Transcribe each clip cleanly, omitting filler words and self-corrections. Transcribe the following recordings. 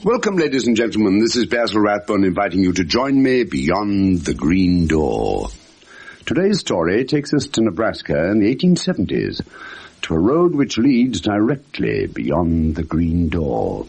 Welcome, ladies and gentlemen. This is Basil Rathbone inviting you to join me beyond the green door. Today's story takes us to Nebraska in the 1870s, to a road which leads directly beyond the green door.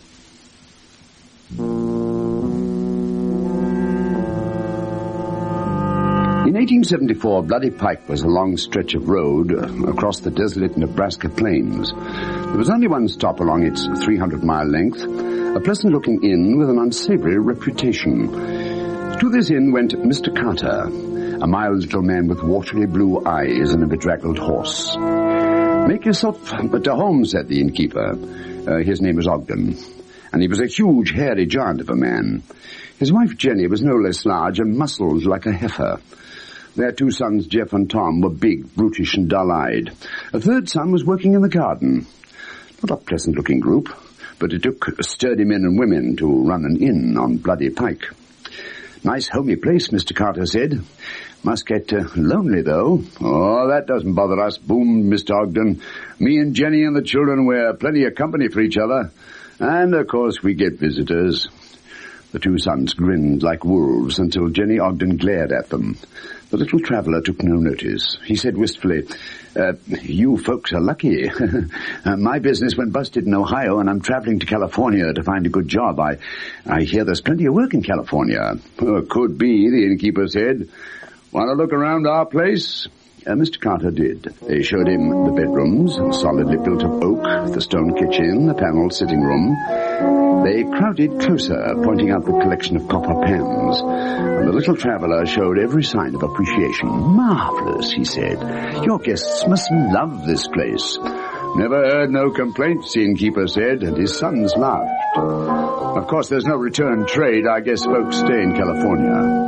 In 1874, Bloody Pike was a long stretch of road across the desolate Nebraska plains. There was only one stop along its 300-mile length, a pleasant-looking inn with an unsavory reputation. To this inn went Mr. Carter, a mild little man with watery blue eyes and a bedraggled horse. "Make yourself at home," said the innkeeper. His name was Ogden, and he was a huge, hairy giant of a man. His wife, Jenny, was no less large and muscled like a heifer. Their two sons, Jeff and Tom, were big, brutish, and dull-eyed. A third son was working in the garden. Not a pleasant-looking group, but it took sturdy men and women to run an inn on Bloody Pike. "Nice homey place," Mr. Carter said. "Must get lonely, though." "Oh, that doesn't bother us," boomed Mr. Ogden. "Me and Jenny and the children, we're plenty of company for each other. And, of course, we get visitors." The two sons grinned like wolves until Jenny Ogden glared at them. The little traveller took no notice. He said wistfully, "You folks are lucky. My business went busted in Ohio, and I'm traveling to California to find a good job. I hear there's plenty of work in California." "Could be," the innkeeper said. "Want to look around our place?" Mr. Carter did. They showed him the bedrooms, solidly built of oak, the stone kitchen, the panelled sitting room. They crowded closer, pointing out the collection of copper pans, and the little traveller showed every sign of appreciation. "Marvellous," he said. "Your guests must love this place." "Never heard no complaints," the innkeeper said, and his sons laughed. "Of course, there's no return trade. I guess folks stay in California."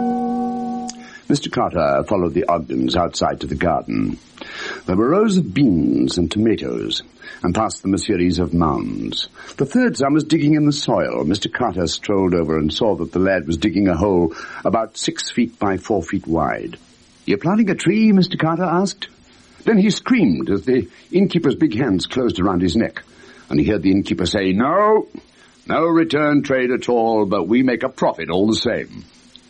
Mr. Carter followed the Ogdens outside to the garden. There were rows of beans and tomatoes, and past them a series of mounds. The third son was digging in the soil. Mr. Carter strolled over and saw that the lad was digging a hole about 6 feet by 4 feet wide. "You planting a tree?" Mr. Carter asked. Then he screamed as the innkeeper's big hands closed around his neck, and he heard the innkeeper say, No return trade at all, but we make a profit all the same."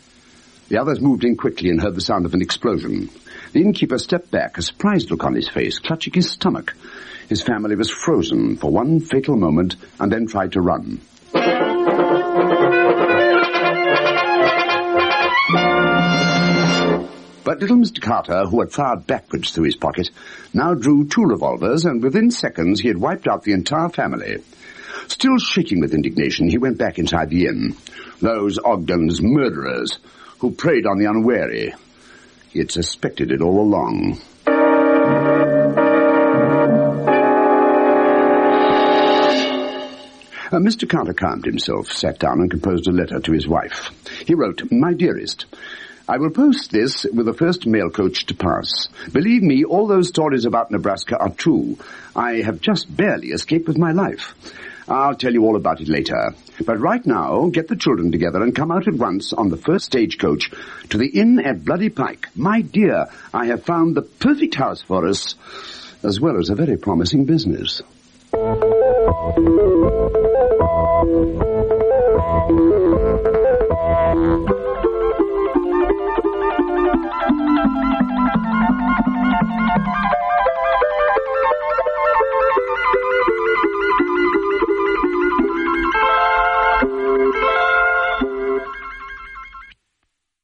The others moved in quickly and heard the sound of an explosion. The innkeeper stepped back, a surprised look on his face, clutching his stomach. His family was frozen for one fatal moment and then tried to run. But little Mr. Carter, who had fired backwards through his pocket, now drew 2 revolvers, and within seconds he had wiped out the entire family. Still shaking with indignation, he went back inside the inn. Those Ogden's murderers, who preyed on the unwary. He had suspected it all along. Mr. Carter calmed himself, sat down and composed a letter to his wife. He wrote, "My dearest, I will post this with the first mail coach to pass. Believe me, all those stories about Nebraska are true. I have just barely escaped with my life. I'll tell you all about it later. But right now, get the children together and come out at once on the first stagecoach to the inn at Bloody Pike. My dear, I have found the perfect house for us, as well as a very promising business."